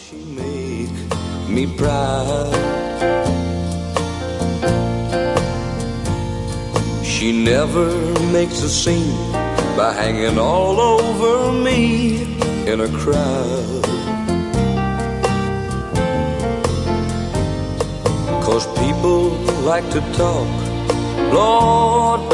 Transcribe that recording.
She make me proud. She never makes a scene by hanging all over me in a crowd. 'Cause people like to talk, Lord,